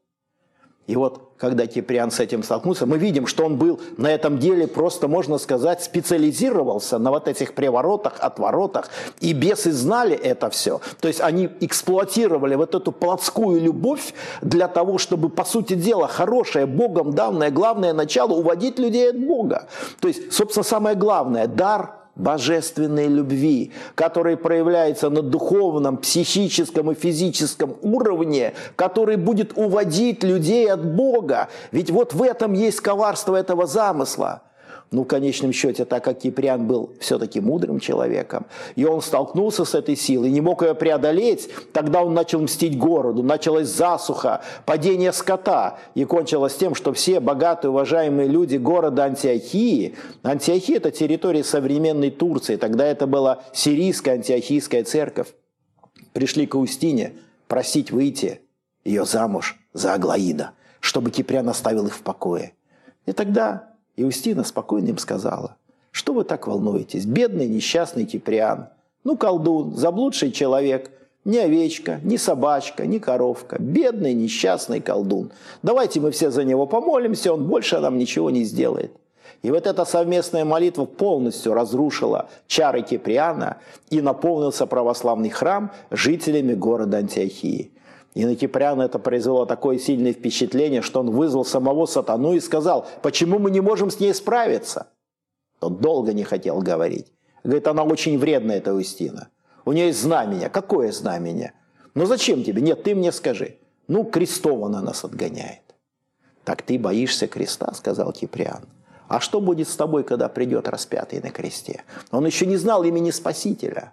Speaker 2: И вот, когда Киприан с этим столкнулся, мы видим, что он был на этом деле просто, можно сказать, специализировался на вот этих приворотах, отворотах. И бесы знали это все. То есть они эксплуатировали вот эту плотскую любовь для того, чтобы, по сути дела, хорошее, Богом данное, главное начало уводить людей от Бога. То есть, собственно, самое главное – дар божественной любви, который проявляется на духовном, психическом и физическом уровне, который будет уводить людей от Бога. Ведь вот в этом есть коварство этого замысла. Ну, в конечном счете, так как Киприан был все-таки мудрым человеком, и он столкнулся с этой силой, не мог ее преодолеть, тогда он начал мстить городу, началась засуха, падение скота, и кончилось тем, что все богатые, уважаемые люди города Антиохии, Антиохия – это территория современной Турции, тогда это была сирийская антиохийская церковь, пришли к Иустине просить выйти ее замуж за Аглаида, чтобы Киприан оставил их в покое. И тогда Иустина спокойно им сказала: что вы так волнуетесь? Бедный несчастный Киприан. Ну, колдун, заблудший человек. Ни овечка, ни собачка, ни коровка. Бедный несчастный колдун. Давайте мы все за него помолимся, он больше нам ничего не сделает. И вот эта совместная молитва полностью разрушила чары Киприана, и наполнился православный храм жителями города Антиохии. И на Киприана это произвело такое сильное впечатление, что он вызвал самого сатану и сказал: почему мы не можем с ней справиться? Тот долго не хотел говорить. Говорит: она очень вредная, эта Иустина. У нее есть знамение. Какое знамение? Ну зачем тебе? Нет, ты мне скажи. Ну, крестом она нас отгоняет. Так ты боишься креста, сказал Киприан. А что будет с тобой, когда придет распятый на кресте? Он еще не знал имени Спасителя.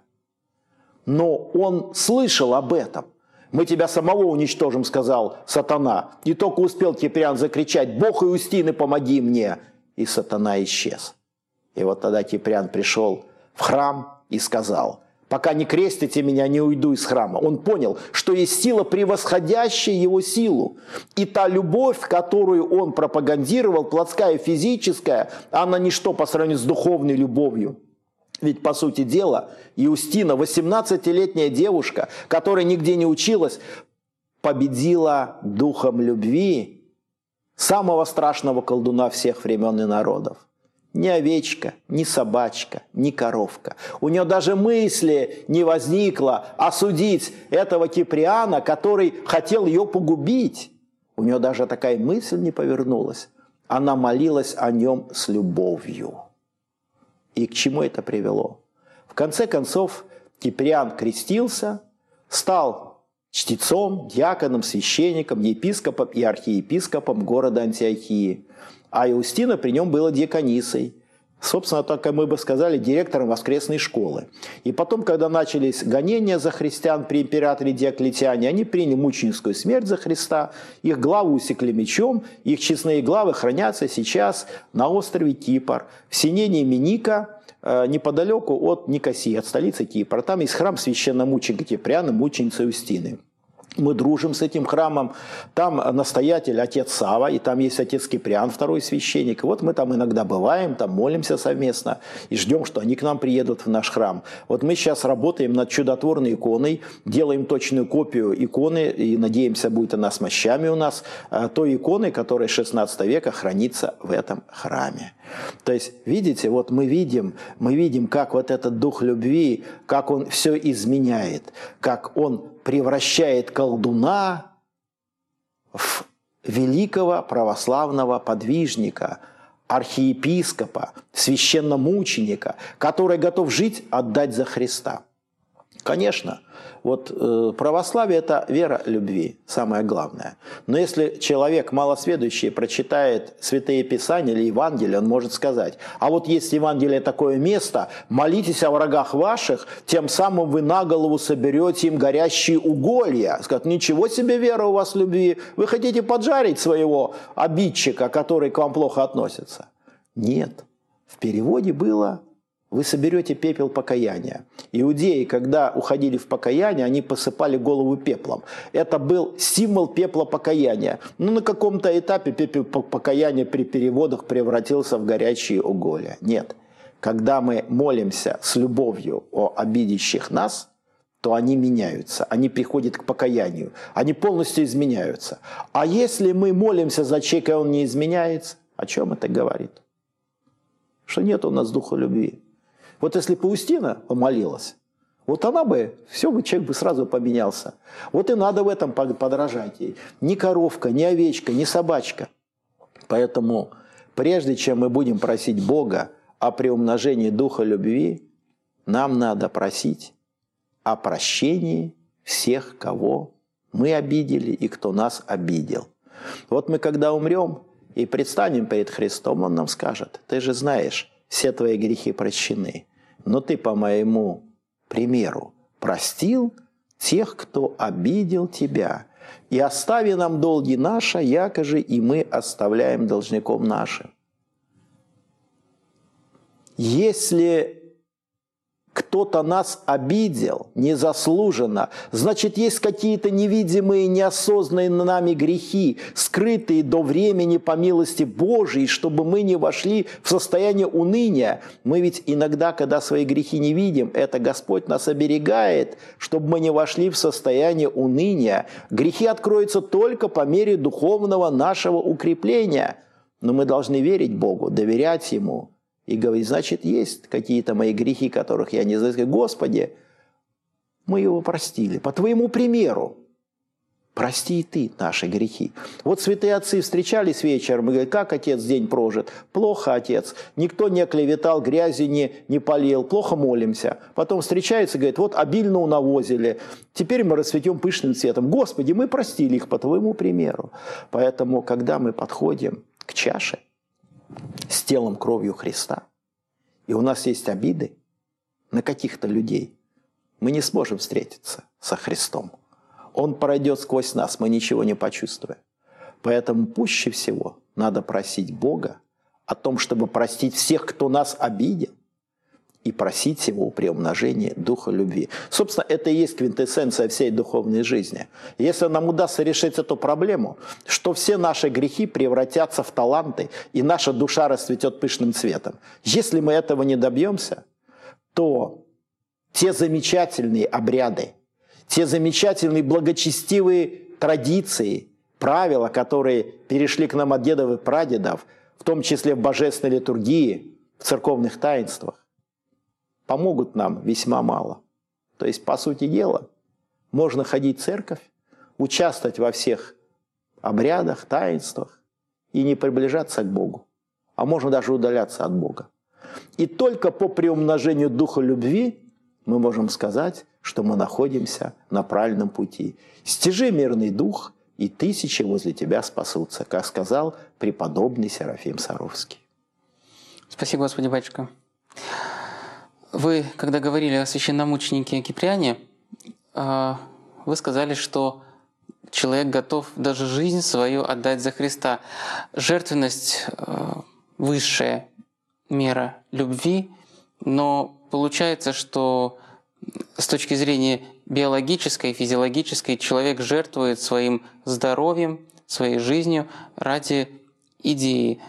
Speaker 2: Но он слышал об этом. Мы тебя самого уничтожим, сказал сатана. И только успел Киприан закричать: Бог Иустины, помоги мне. И сатана исчез. И вот тогда Киприан пришел в храм и сказал: пока не крестите меня, не уйду из храма. Он понял, что есть сила, превосходящая его силу. И та любовь, которую он пропагандировал, плотская и физическая, она ничто по сравнению с духовной любовью. Ведь, по сути дела, Иустина, 18-летняя девушка, которая нигде не училась, победила духом любви самого страшного колдуна всех времен и народов. Ни овечка, ни собачка, ни коровка. У нее даже мысли не возникло осудить этого Киприана, который хотел ее погубить. У нее даже такая мысль не повернулась. Она молилась о нем с любовью. И к чему это привело? В конце концов, Киприан крестился, стал чтецом, диаконом, священником, епископом и архиепископом города Антиохии. А Иустина при нем была диаконисой. Собственно, так мы бы сказали, директором воскресной школы. И потом, когда начались гонения за христиан при императоре Диоклетиане, они приняли мученическую смерть за Христа, их главы усекли мечом, их честные главы хранятся сейчас на острове Кипр, в Синене Миника, неподалеку от Никосии, от столицы Кипра. Там есть храм священномученика Киприана, мученицы Иустины. Мы дружим с этим храмом, там настоятель отец Сава, и там есть отец Киприан, второй священник. И вот мы там иногда бываем, там молимся совместно и ждем, что они к нам приедут в наш храм. Вот мы сейчас работаем над чудотворной иконой, делаем точную копию иконы, и надеемся, будет она с мощами у нас, той иконы, которая 16 века хранится в этом храме. То есть, видите, вот мы видим, как вот этот дух любви, как он все изменяет, как он превращает колдуна в великого православного подвижника, архиепископа, священномученика, который готов жить, отдать за Христа. Конечно, вот православие – это вера любви, самое главное. Но если человек малосведущий прочитает Святые Писания или Евангелие, он может сказать: а вот есть в Евангелии такое место, молитесь о врагах ваших, тем самым вы на голову соберете им горящие уголья. Скажут: ничего себе вера у вас любви, вы хотите поджарить своего обидчика, который к вам плохо относится? Нет, в переводе было: вы соберете пепел покаяния. Иудеи, когда уходили в покаяние, они посыпали голову пеплом. Это был символ пепла покаяния. Но на каком-то этапе пепел покаяния при переводах превратился в горячие уголья. Нет. когда мы молимся с любовью о обидящих нас, то они меняются, они приходят к покаянию, они полностью изменяются. А если мы молимся за человека, и он не изменяется, о чем это говорит? Что нет у нас духа любви. Вот если Паустина помолилась, вот она бы, все бы, человек бы сразу поменялся. Вот и надо в этом подражать ей. Ни коровка, ни овечка, ни собачка. Поэтому прежде чем мы будем просить Бога о приумножении духа любви, нам надо просить о прощении всех, кого мы обидели и кто нас обидел. Вот мы когда умрем и предстанем перед Христом, Он нам скажет: ты же знаешь, все твои грехи прощены, но ты по моему примеру простил тех, кто обидел тебя. И остави нам долги наши, якоже и мы оставляем должником нашим. Если кто-то нас обидел незаслуженно, значит, есть какие-то невидимые, неосознанные нами грехи, скрытые до времени по милости Божией, чтобы мы не вошли в состояние уныния. Мы ведь иногда, когда свои грехи не видим, это Господь нас оберегает, чтобы мы не вошли в состояние уныния. Грехи откроются только по мере духовного нашего укрепления. Но мы должны верить Богу, доверять Ему. И говорит: значит, есть какие-то мои грехи, которых я не знаю. Господи, мы его простили. По твоему примеру, прости и ты наши грехи. Вот святые отцы встречались вечером и говорят: как, отец, день прожит? Плохо, отец. Никто не оклеветал, грязью не полил. Плохо молимся. Потом встречаются и говорят: вот обильно унавозили. Теперь мы расцветем пышным цветом. Господи, мы простили их по твоему примеру. Поэтому, когда мы подходим к чаше с телом, кровью Христа, и у нас есть обиды на каких-то людей, мы не сможем встретиться со Христом. Он пройдет сквозь нас, мы ничего не почувствуем. Поэтому пуще всего надо просить Бога о том, чтобы простить всех, кто нас обидел, и просить Его приумножения духа любви. Собственно, это и есть квинтэссенция всей духовной жизни. Если нам удастся решить эту проблему, что все наши грехи превратятся в таланты, и наша душа расцветет пышным цветом. Если мы этого не добьемся, то те замечательные обряды, те замечательные благочестивые традиции, правила, которые перешли к нам от дедов и прадедов, в том числе в божественной литургии, в церковных таинствах, помогут нам весьма мало. То есть, по сути дела, можно ходить в церковь, участвовать во всех обрядах, таинствах и не приближаться к Богу, а можно даже удаляться от Бога. И только по приумножению духа любви мы можем сказать, что мы находимся на правильном пути. «Стяжи мирный дух, и тысячи возле тебя спасутся», как сказал преподобный Серафим Саровский.
Speaker 1: Спасибо, Господи, батюшка. Вы, когда говорили о священномученике Киприане, вы сказали, что человек готов даже жизнь свою отдать за Христа. Жертвенность – высшая мера любви, но получается, что с точки зрения биологической, физиологической, человек жертвует своим здоровьем, своей жизнью ради идеи.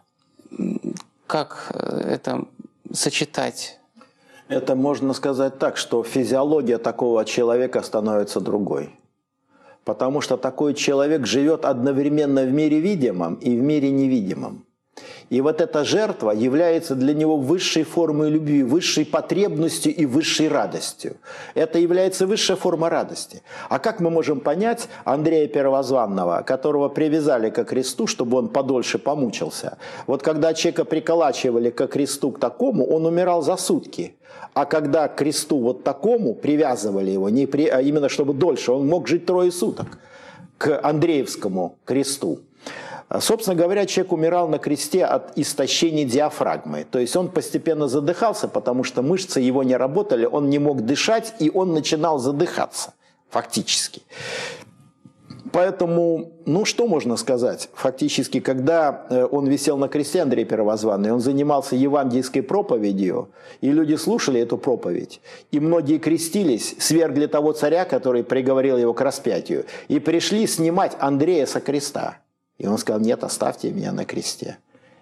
Speaker 1: Как это сочетать?
Speaker 2: Это можно сказать так, что физиология такого человека становится другой. Потому что такой человек живет одновременно в мире видимом и в мире невидимом. И вот эта жертва является для него высшей формой любви, высшей потребностью и высшей радостью. Это является высшая форма радости. А как мы можем понять Андрея Первозванного, которого привязали ко кресту, чтобы он подольше помучился? Вот когда человека приколачивали ко кресту к такому, он умирал за сутки. А когда к кресту вот такому привязывали его, а именно чтобы дольше, он мог жить 3 суток к Андреевскому кресту. Собственно говоря, человек умирал на кресте от истощения диафрагмы. То есть он постепенно задыхался, потому что мышцы его не работали, он не мог дышать, и он начинал задыхаться фактически. Поэтому, ну что можно сказать? Фактически, когда он висел на кресте, Андрей Первозванный, он занимался евангельской проповедью, и люди слушали эту проповедь. И многие крестились, свергли того царя, который приговорил его к распятию, и пришли снимать Андрея со креста. И он сказал: нет, оставьте меня на кресте.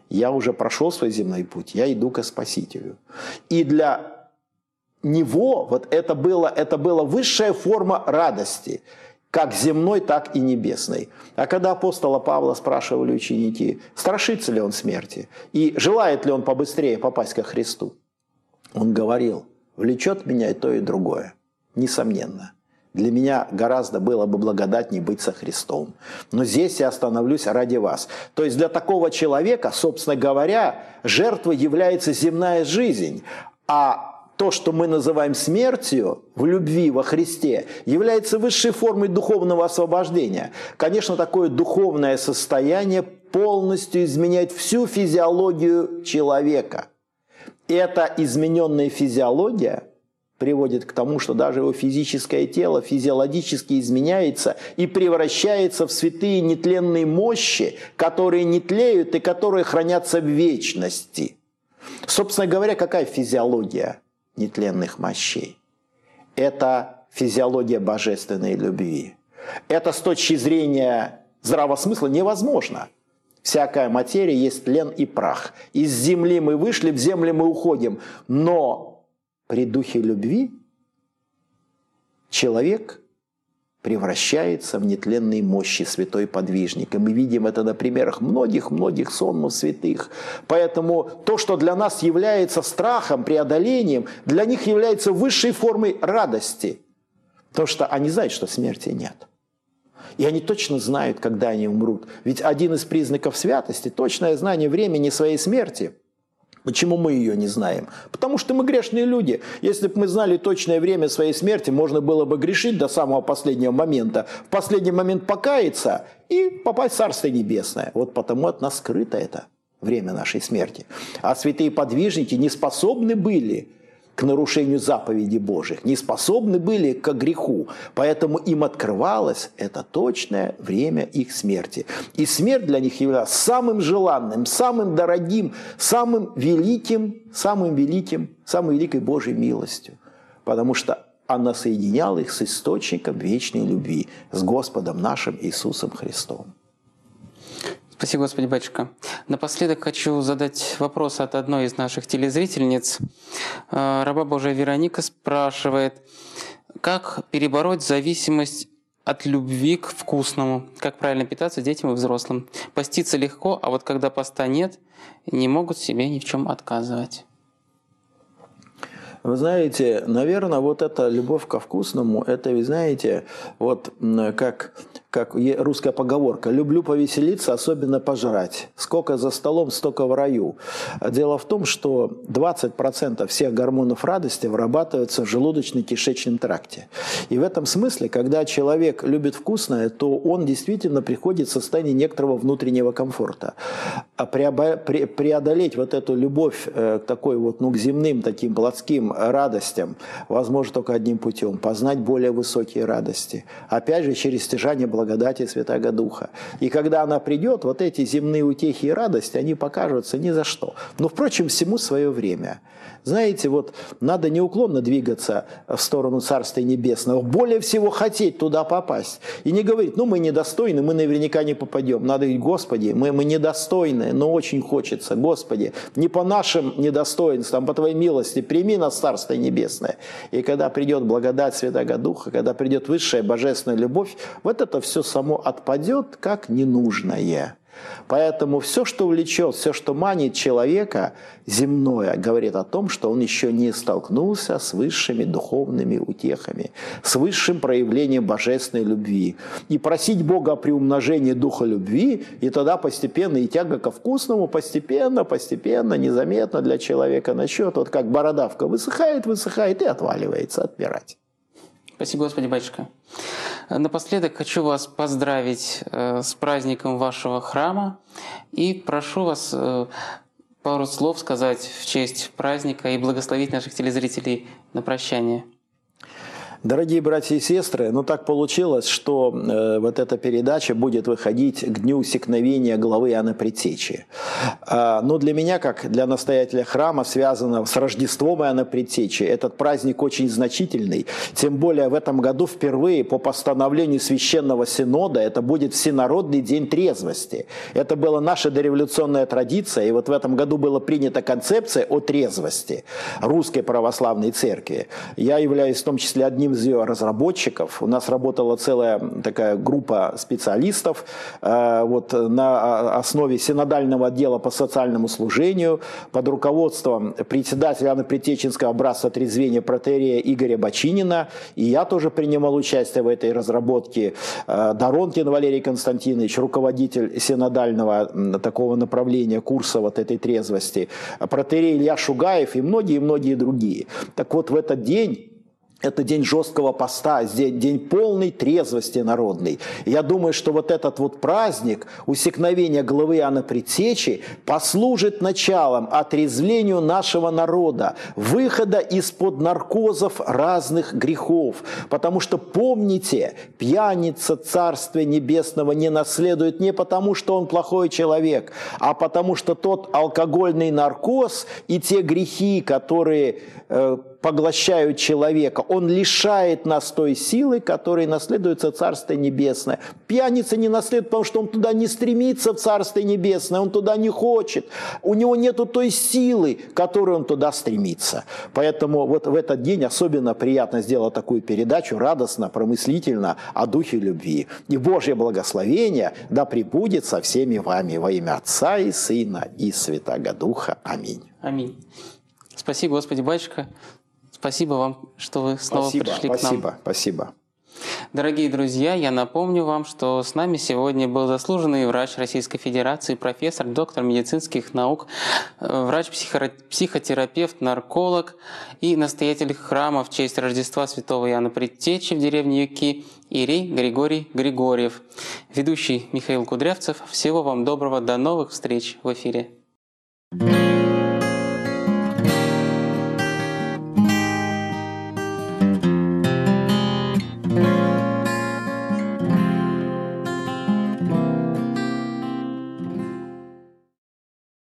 Speaker 2: Я уже прошел свой земной путь, я иду ко Спасителю. И для него вот это была высшая форма радости, как земной, так и небесной. А когда апостола Павла спрашивали ученики, страшится ли он смерти и желает ли он побыстрее попасть ко Христу, он говорил: влечет меня и то, и другое, несомненно. Для меня гораздо было бы благодатней быть со Христом. Но здесь я остановлюсь ради вас. То есть для такого человека, собственно говоря, жертвой является земная жизнь, а то, что мы называем смертью в любви во Христе, является высшей формой духовного освобождения. Конечно, такое духовное состояние полностью изменяет всю физиологию человека. Эта измененная физиология приводит к тому, что даже его физическое тело физиологически изменяется и превращается в святые нетленные мощи, которые не тлеют и которые хранятся в вечности. Собственно говоря, какая физиология нетленных мощей? Это физиология божественной любви. Это с точки зрения здравого смысла невозможно. Всякая материя есть тлен и прах. Из земли мы вышли, в землю мы уходим. Но при духе любви человек превращается в нетленные мощи, святой подвижник. И мы видим это на примерах многих-многих сонмов святых. Поэтому то, что для нас является страхом, преодолением, для них является высшей формой радости. Потому что они знают, что смерти нет. И они точно знают, когда они умрут. Ведь один из признаков святости – точное знание времени своей смерти. Почему мы ее не знаем? Потому что мы грешные люди. Если бы мы знали точное время своей смерти, можно было бы грешить до самого последнего момента. В последний момент покаяться и попасть в Царствие Небесное. Вот потому от нас скрыто это время нашей смерти. А святые подвижники не способны были к нарушению заповедей Божьих, не способны были к греху. Поэтому им открывалось это точное время их смерти. И смерть для них являлась самым желанным, самым дорогим, самой великой Божьей милостью. Потому что она соединяла их с источником вечной любви, с Господом нашим Иисусом Христом.
Speaker 1: Спасибо, Господи, батюшка. Напоследок хочу задать вопрос от одной из наших телезрительниц. Раба Божия Вероника спрашивает, как перебороть зависимость от любви к вкусному? Как правильно питаться детям и взрослым? Поститься легко, а вот когда поста нет, не могут себе ни в чем отказывать.
Speaker 2: Вы знаете, наверное, вот эта любовь ко вкусному, это, вы знаете, вот как русская поговорка: «Люблю повеселиться, особенно пожрать. Сколько за столом, столько в раю». Дело в том, что 20% всех гормонов радости вырабатываются в желудочно-кишечном тракте. И в этом смысле, когда человек любит вкусное, то он действительно приходит в состояние некоторого внутреннего комфорта. А преодолеть вот эту любовь к такой вот, к земным таким плотским радостям возможно только одним путем – познать более высокие радости. Опять же, через стяжание благодати Святаго Духа. И когда она придет, вот эти земные утехи и радости, они покажутся ни за что. Но, впрочем, всему свое время. Знаете, вот надо неуклонно двигаться в сторону Царствия Небесного, более всего хотеть туда попасть. И не говорить: мы недостойны, мы наверняка не попадем. Надо говорить: Господи, мы недостойны, но очень хочется. Господи, не по нашим недостоинствам, по Твоей милости, прими нас в Царствие Небесное. И когда придет благодать Святаго Духа, когда придет высшая божественная любовь, вот это все само отпадет как ненужное. Поэтому все, что влечет, все, что манит человека земное, говорит о том, что он еще не столкнулся с высшими духовными утехами, с высшим проявлением божественной любви. И просить Бога о приумножении духа любви, и тогда постепенно и тяга ко вкусному постепенно, незаметно для человека начнет, вот как бородавка высыхает и отваливается, отмирать.
Speaker 1: Спасибо, Господи, батюшка. Напоследок хочу вас поздравить с праздником вашего храма и прошу вас пару слов сказать в честь праздника и благословить наших телезрителей на прощание.
Speaker 2: Дорогие братья и сестры, ну так получилось, что вот эта передача будет выходить к дню усекновения главы Иоанна Предтечи. Но для меня, как для настоятеля храма, связано с Рождеством Иоанна Предтечи, этот праздник очень значительный. Тем более в этом году впервые по постановлению Священного Синода это будет Всенародный день трезвости. Это была наша дореволюционная традиция, и вот в этом году была принята концепция о трезвости Русской Православной Церкви. Я являюсь в том числе одним из ее разработчиков. У нас работала целая такая группа специалистов вот, на основе синодального отдела по социальному служению под руководством председателя Иоанно-Предтеченского братства трезвения протоиерея Игоря Бочинина. И я тоже принимал участие в этой разработке. Доронкин Валерий Константинович, руководитель синодального такого направления курса вот этой трезвости, протоиерей Илья Шугаев и многие-многие другие. Так вот, в этот день, это день жесткого поста, день полной трезвости народной. Я думаю, что вот этот вот праздник усекновения главы Иоанна Предтечи послужит началом отрезвлению нашего народа, выхода из-под наркозов разных грехов. Потому что, помните, пьяница Царствия Небесного не наследует не потому, что он плохой человек, а потому что тот алкогольный наркоз и те грехи, которые поглощают человека, он лишает нас той силы, которой наследуется Царствие Небесное. Пьяница не наследует, потому что он туда не стремится, в Царствие Небесное, он туда не хочет. У него нету той силы, которой он туда стремится. Поэтому вот в этот день особенно приятно сделать такую передачу, радостно, промыслительно о духе любви. И Божье благословение да пребудет со всеми вами во имя Отца и Сына и Святаго Духа. Аминь.
Speaker 1: Аминь. Спасибо, Господи, батюшка. Спасибо вам, что вы снова пришли к нам.
Speaker 2: Спасибо.
Speaker 1: Дорогие друзья, я напомню вам, что с нами сегодня был заслуженный врач Российской Федерации, профессор, доктор медицинских наук, врач-психотерапевт, нарколог и настоятель храма в честь Рождества Святого Иоанна Предтечи в деревне Юки, иерей Григорий Григорьев. Ведущий Михаил Кудрявцев. Всего вам доброго, до новых встреч в эфире.